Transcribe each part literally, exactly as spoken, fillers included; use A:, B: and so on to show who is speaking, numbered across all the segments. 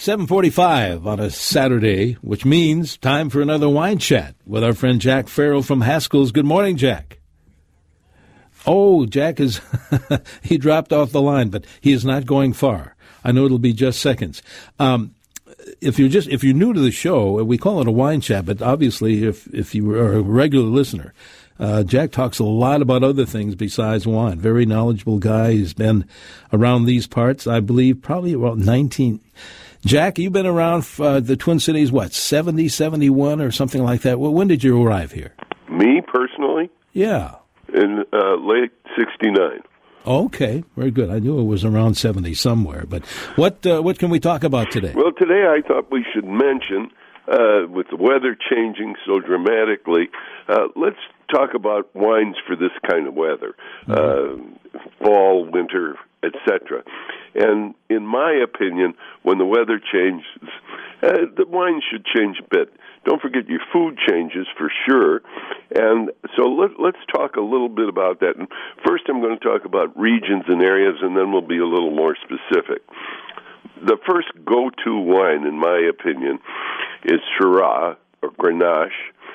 A: seven forty-five on a Saturday, which means time for another wine chat with our friend Jack Farrell from Haskell's. Good morning, Jack. Oh, Jack is, he dropped off the line, but he is not going far. I know it'll be just seconds. Um, if you're just, if you're new to the show, we call it a wine chat, but obviously if, if you are a regular listener, uh, Jack talks a lot about other things besides wine. Very knowledgeable guy. He's been around these parts, I believe, probably about nineteen. Jack, you've been around uh, the Twin Cities, what, seventy, seventy-one or something like that? Well, when did you arrive here?
B: Me, personally?
A: Yeah.
B: In uh, late sixty-nine.
A: Okay, very good. I knew it was around seventy somewhere. But what uh, what can we talk about today?
B: Well, today I thought we should mention, uh, with the weather changing so dramatically, uh, let's talk about wines for this kind of weather, mm-hmm. uh, fall, winter, et cetera. And in my opinion, when the weather changes, uh, the wine should change a bit. Don't forget your food changes for sure. And so let, let's talk a little bit about that. And first I'm going to talk about regions and areas, and then we'll be a little more specific. The first go-to wine, in my opinion, is Syrah or Grenache.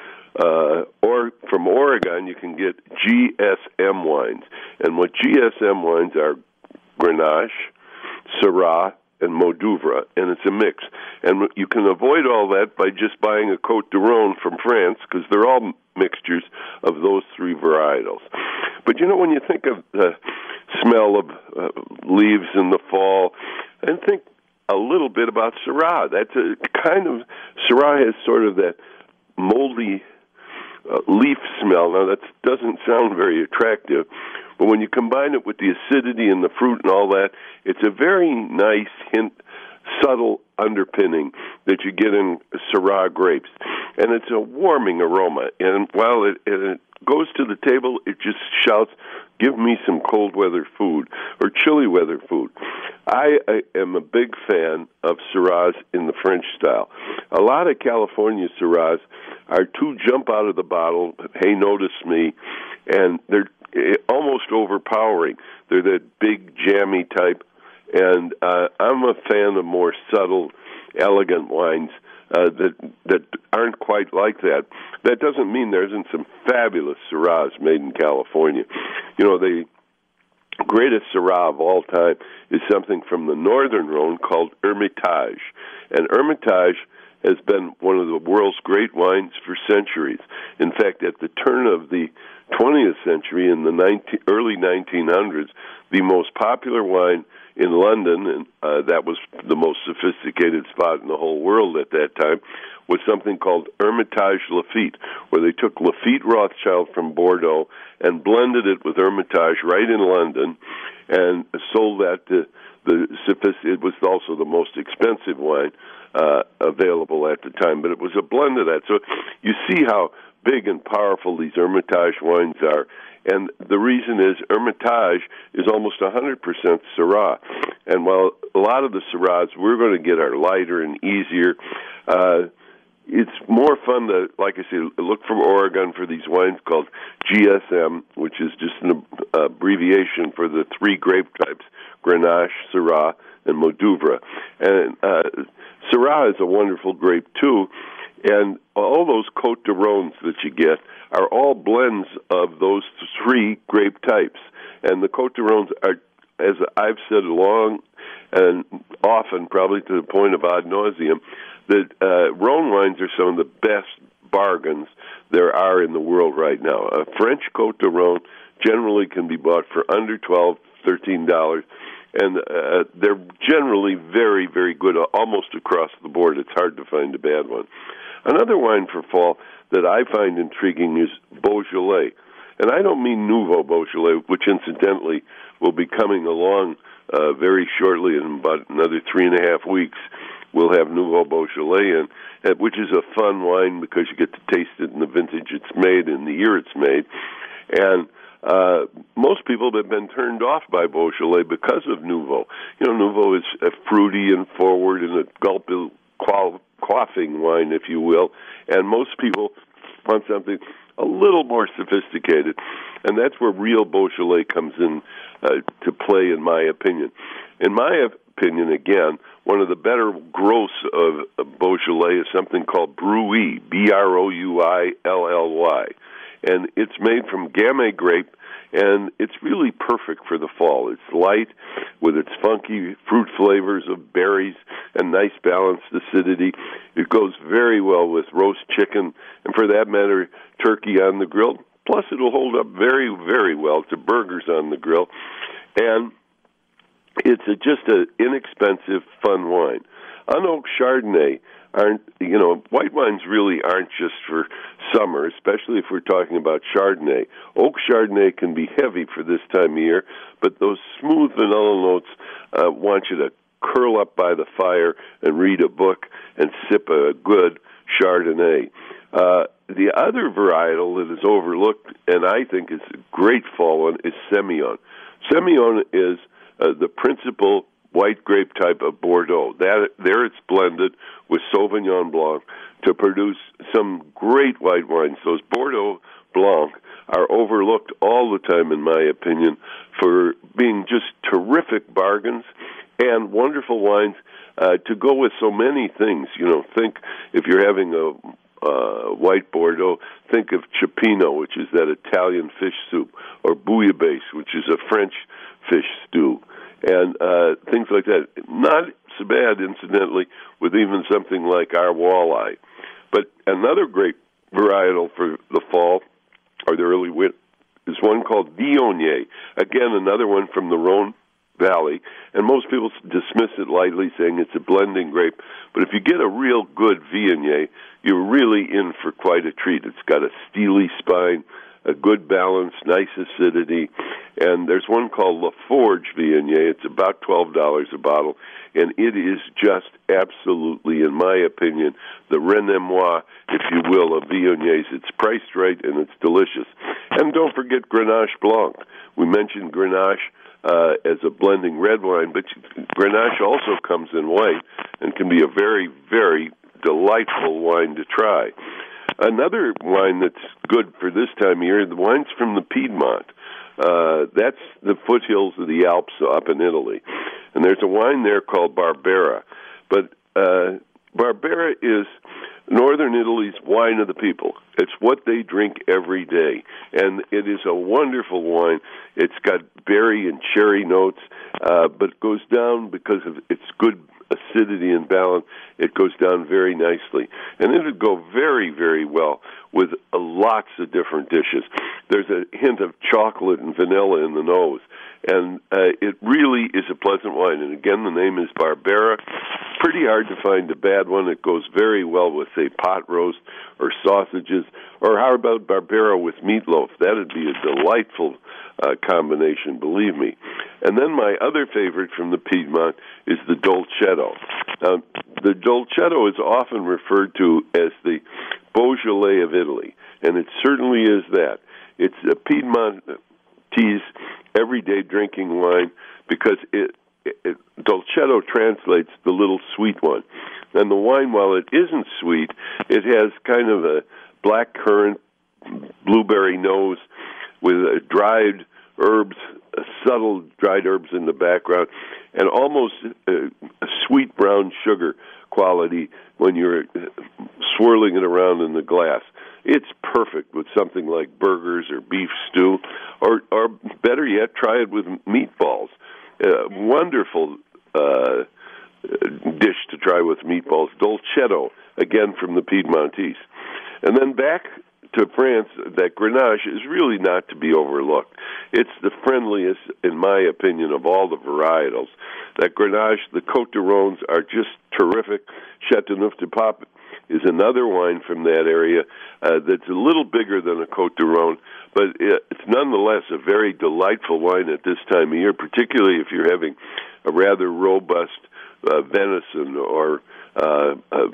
B: Uh, or from Oregon, you can get G S M wines. And what G S M wines are, Grenache, Syrah, and Mourvedre, and it's a mix. And you can avoid all that by just buying a Côte de Rhône from France, because they're all mixtures of those three varietals. But, you know, when you think of the smell of uh, leaves in the fall, and think a little bit about Syrah. That's a kind of, Syrah has sort of that moldy uh, leaf smell. Now, that doesn't sound very attractive, but when you combine it with the acidity and the fruit and all that, it's a very nice hint, subtle underpinning that you get in Syrah grapes. And it's a warming aroma. And while it, it goes to the table, it just shouts, give me some cold weather food or chilly weather food. I, I am a big fan of Syrahs in the French style. A lot of California Syrahs are too jump out of the bottle, hey, notice me, and they're almost overpowering. They're that big, jammy type, and uh, I'm a fan of more subtle, elegant wines uh, that that aren't quite like that. That doesn't mean there isn't some fabulous Syrahs made in California. You know, the greatest Syrah of all time is something from the Northern Rhone called Hermitage, and Hermitage has been one of the world's great wines for centuries. In fact, at the turn of the twentieth century, in the nineteen, early nineteen hundreds, the most popular wine in London, and uh, that was the most sophisticated spot in the whole world at that time, was something called Hermitage Lafite, where they took Lafite Rothschild from Bordeaux and blended it with Hermitage right in London and sold that to the sophisticated. It was also the most expensive wine uh, available at the time, but it was a blend of that. So you see how big and powerful these Hermitage wines are. And the reason is Hermitage is almost one hundred percent Syrah. And while a lot of the Syrahs we're going to get are lighter and easier, uh, it's more fun to, like I say, look from Oregon for these wines called G S M, which is just an abbreviation for the three grape types, Grenache, Syrah, and Mourvedre. And uh, Syrah is a wonderful grape, too. And all those Côte de Rhônes that you get are all blends of those three grape types. And the Côte de Rhônes are, as I've said long and often, probably to the point of ad nauseum, that uh, Rhone wines are some of the best bargains there are in the world right now. A French Côte de Rhône generally can be bought for under twelve dollars, thirteen dollars. And uh, they're generally very, very good, almost across the board. It's hard to find a bad one. Another wine for fall that I find intriguing is Beaujolais. And I don't mean Nouveau Beaujolais, which incidentally will be coming along uh, very shortly in about another three and a half weeks. We'll have Nouveau Beaujolais, in, which is a fun wine because you get to taste it in the vintage it's made and the year it's made. And uh, most people have been turned off by Beaujolais because of Nouveau. You know, Nouveau is uh, fruity and forward and a gulp qual- quaffing wine, if you will, and most people want something a little more sophisticated, and that's where real Beaujolais comes in uh, to play, in my opinion. In my opinion, again, one of the better growths of, of Beaujolais is something called Brouilly, B R O U I L L Y. And it's made from Gamay grape, and it's really perfect for the fall. It's light with its funky fruit flavors of berries and nice balanced acidity. It goes very well with roast chicken, and for that matter, turkey on the grill. Plus, it'll hold up very, very well to burgers on the grill. And it's a, just an inexpensive, fun wine. Unoaked Chardonnay aren't, you know, white wines really aren't just for summer, especially if we're talking about Chardonnay. Oak Chardonnay can be heavy for this time of year, but those smooth vanilla notes uh, want you to curl up by the fire and read a book and sip a good Chardonnay. Uh, the other varietal that is overlooked, and I think is a great fall one, is Semillon. Semillon is uh, the principal white grape type of Bordeaux. That there it's blended with Sauvignon Blanc to produce some great white wines. Those Bordeaux Blanc are overlooked all the time, in my opinion, for being just terrific bargains and wonderful wines uh, to go with so many things. You know, think if you're having a uh, white Bordeaux, think of Cioppino, which is that Italian fish soup, or bouillabaisse, which is a French fish stew, and uh, things like that. Not so bad, incidentally, with even something like our walleye. But another great varietal for the fall, or the early winter, is one called Viognier. Again, another one from the Rhone Valley, and most people dismiss it lightly, saying it's a blending grape. But if you get a real good Viognier, you're really in for quite a treat. It's got a steely spine, a good balance, nice acidity, and there's one called La Forge Viognier. It's about twelve dollars a bottle, and it is just absolutely, in my opinion, the Renémois, if you will, of Viogniers. It's priced right, and it's delicious. And don't forget Grenache Blanc. We mentioned Grenache uh, as a blending red wine, but Grenache also comes in white and can be a very, very delightful wine to try. Another wine that's good for this time of year, the wine's from the Piedmont. Uh, that's the foothills of the Alps up in Italy. And there's a wine there called Barbera. But uh, Barbera is northern Italy's wine of the people. It's what they drink every day. And it is a wonderful wine. It's got berry and cherry notes, uh, but it goes down because of its good acidity and balance. It goes down very nicely. And it would go very, very well with uh, lots of different dishes. There's a hint of chocolate and vanilla in the nose. And uh, it really is a pleasant wine. And again, the name is Barbera. Pretty hard to find a bad one. It goes very well with, say, pot roast or sausages. Or how about Barbera with meatloaf? That would be a delightful uh, combination, believe me. And then my other favorite from the Piedmont is the Dolcetto. Now, the Dolcetto is often referred to as the Beaujolais of Italy, and it certainly is that. It's a Piedmontese everyday drinking wine because it, it Dolcetto translates the little sweet one. And the wine, while it isn't sweet, it has kind of a black currant, blueberry nose with a dried herbs, a subtle dried herbs in the background, and almost a, a sweet brown sugar quality when you're swirling it around in the glass. It's perfect with something like burgers or beef stew, or, or better yet, try it with meatballs. Uh, wonderful uh, dish to try with meatballs. Dolcetto, again from the Piedmontese. And then back to France, that Grenache is really not to be overlooked. It's the friendliest, in my opinion, of all the varietals. That Grenache, the Côte de Rhônes are just terrific. Châteauneuf du Pape is another wine from that area uh, that's a little bigger than a Côte de Rhône, but it's nonetheless a very delightful wine at this time of year, particularly if you're having a rather robust uh, venison or uh, uh,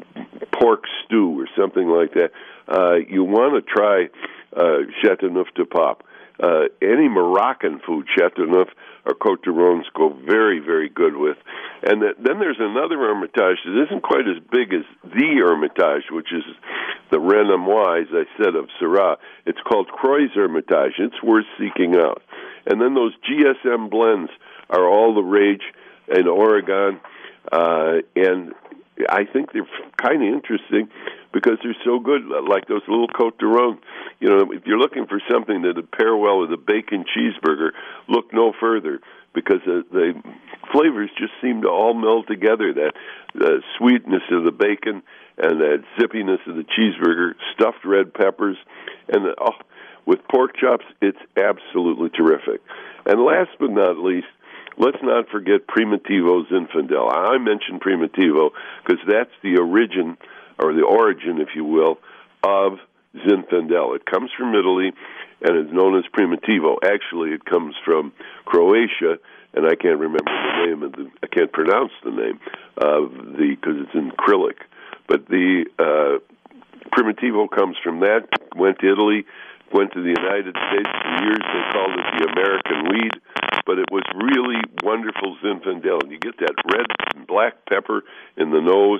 B: pork stew or something like that. Uh, you want to try uh, Châteauneuf du Pape. Uh, any Moroccan food, Châteauneuf or Côte de Rhônes go very, very good with. And th- then there's another Hermitage that isn't quite as big as the Hermitage, which is the Renémois, as I said, of Syrah. It's called Croix Hermitage. It's worth seeking out. And then those G S M blends are all the rage in Oregon. uh, and I think they're kind of interesting because they're so good, like those little Côte de Rhône. You know, if you're looking for something that would pair well with a bacon cheeseburger, look no further, because the, the flavors just seem to all meld together. That uh, sweetness of the bacon and that zippiness of the cheeseburger, stuffed red peppers, and the, oh, with pork chops, it's absolutely terrific. And last but not least, let's not forget Primitivo Zinfandel. I mentioned Primitivo because that's the origin, or the origin, if you will, of Zinfandel. It comes from Italy and is known as Primitivo. Actually, it comes from Croatia, and I can't remember the name of the. I can't pronounce the name of the because it's in Cyrillic. But the uh, Primitivo comes from that. Went to Italy, went to the United States. For years they called it the American weed, but it was really wonderful Zinfandel. And you get that red and black pepper in the nose,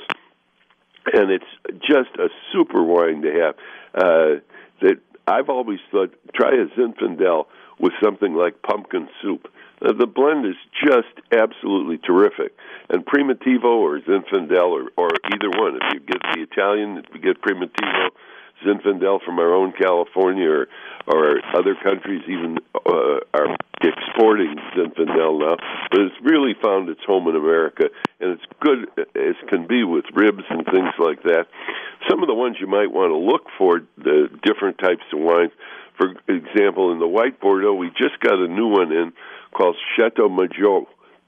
B: and it's just a super wine to have. Uh, that I've always thought, try a Zinfandel with something like pumpkin soup. Uh, the blend is just absolutely terrific. And Primitivo or Zinfandel, or, or either one. If you get the Italian, if you get Primitivo, Zinfandel from our own California, or, or other countries even uh, are exporting Zinfandel now. But it's really found its home in America, and it's good as can be with ribs and things like that. Some of the ones you might want to look for, the different types of wines. For example, in the white Bordeaux, we just got a new one in called Chateau Majot,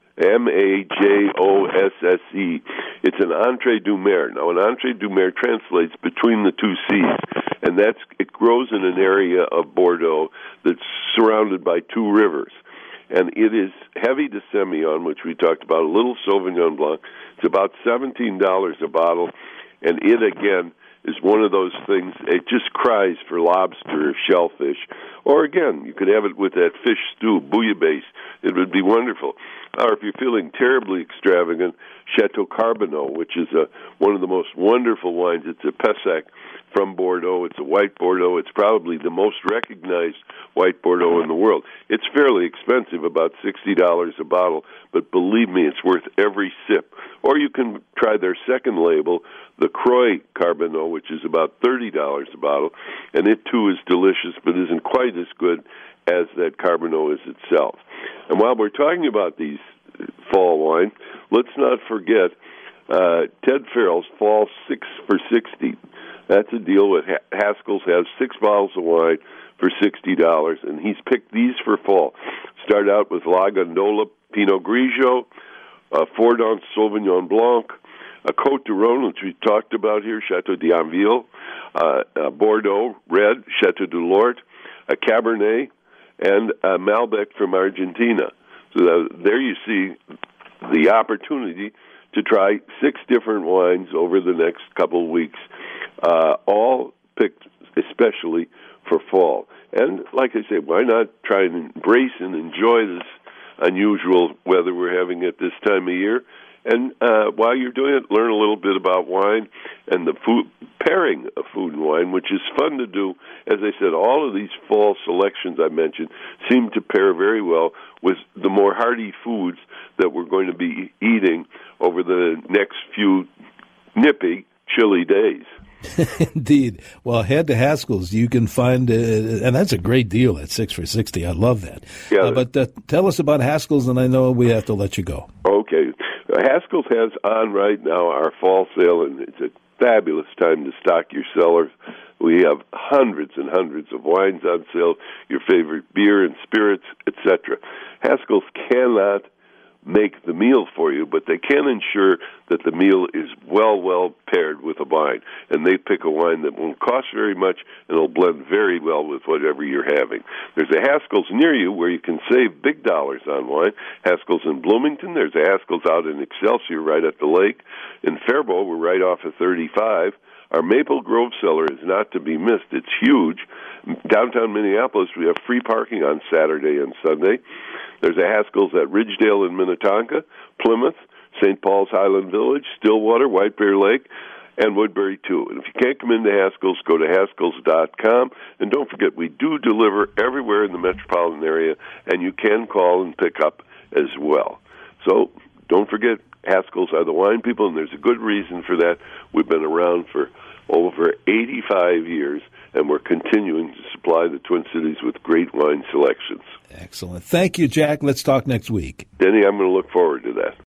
B: M A J O S S E. It's an Entrée du Mer. Now, an Entrée du Mer translates between the two seas, and that's it grows in an area of Bordeaux that's surrounded by two rivers. And it is heavy to Semillon, which we talked about, a little Sauvignon Blanc. It's about seventeen dollars a bottle, and it, again, is one of those things, it just cries for lobster or shellfish. Or, again, you could have it with that fish stew, bouillabaisse. It would be wonderful. Or if you're feeling terribly extravagant, Chateau Carbonneau, which is a, one of the most wonderful wines. It's a Pessac from Bordeaux. It's a white Bordeaux. It's probably the most recognized white Bordeaux in the world. It's fairly expensive, about sixty dollars a bottle, but believe me, it's worth every sip. Or you can try their second label, the Croix Carbonneau, which is about thirty dollars a bottle, and it too is delicious, but isn't quite as good as that Carbonneau is itself. And while we're talking about these fall wines, let's not forget uh, Ted Farrell's Fall Six for Sixty. That's a deal with Haskell's, has six bottles of wine for sixty dollars, and he's picked these for fall. Start out with La Gondola Pinot Grigio, uh, Fordon Sauvignon Blanc, a Côte de Rhône, which we talked about here, Chateau d'Anville, uh, uh, Bordeaux Red, Chateau du Lort, a Cabernet, and a Malbec from Argentina. So uh, there you see the opportunity to try six different wines over the next couple of weeks, uh, all picked especially for fall. And like I say, why not try and embrace and enjoy this unusual weather we're having at this time of year? And uh, while you're doing it, learn a little bit about wine and the food pairing of food and wine, which is fun to do. As I said, all of these fall selections I mentioned seem to pair very well with the more hearty foods that we're going to be eating over the next few nippy, chilly days.
A: Indeed. Well, head to Haskell's. You can find, uh, and that's a great deal at six for sixty. I love that. Yeah. Uh, but uh, tell us about Haskell's, and I know we have to let you go.
B: Okay. Haskell's has on right now our fall sale, and it's a fabulous time to stock your cellars. We have hundreds and hundreds of wines on sale, your favorite beer and spirits, et cetera. Haskell's cannot make the meal for you, but they can ensure that the meal is well, well paired with a wine. And they pick a wine that won't cost very much and will blend very well with whatever you're having. There's a Haskell's near you where you can save big dollars on wine. Haskell's in Bloomington. There's a Haskell's out in Excelsior right at the lake. In Faribault, we're right off of thirty-five. Our Maple Grove cellar is not to be missed. It's huge. Downtown Minneapolis, we have free parking on Saturday and Sunday. There's a Haskell's at Ridgedale in Minnetonka, Plymouth, Saint Paul's Highland Village, Stillwater, White Bear Lake, and Woodbury, too. And if you can't come into Haskell's, go to Haskell's dot com. And don't forget, we do deliver everywhere in the metropolitan area, and you can call and pick up as well. So don't forget, Haskell's are the wine people, and there's a good reason for that. We've been around for over eighty-five years, and we're continuing to supply the Twin Cities with great wine selections.
A: Excellent. Thank you, Jack. Let's talk next week.
B: Denny, I'm going to look forward to that.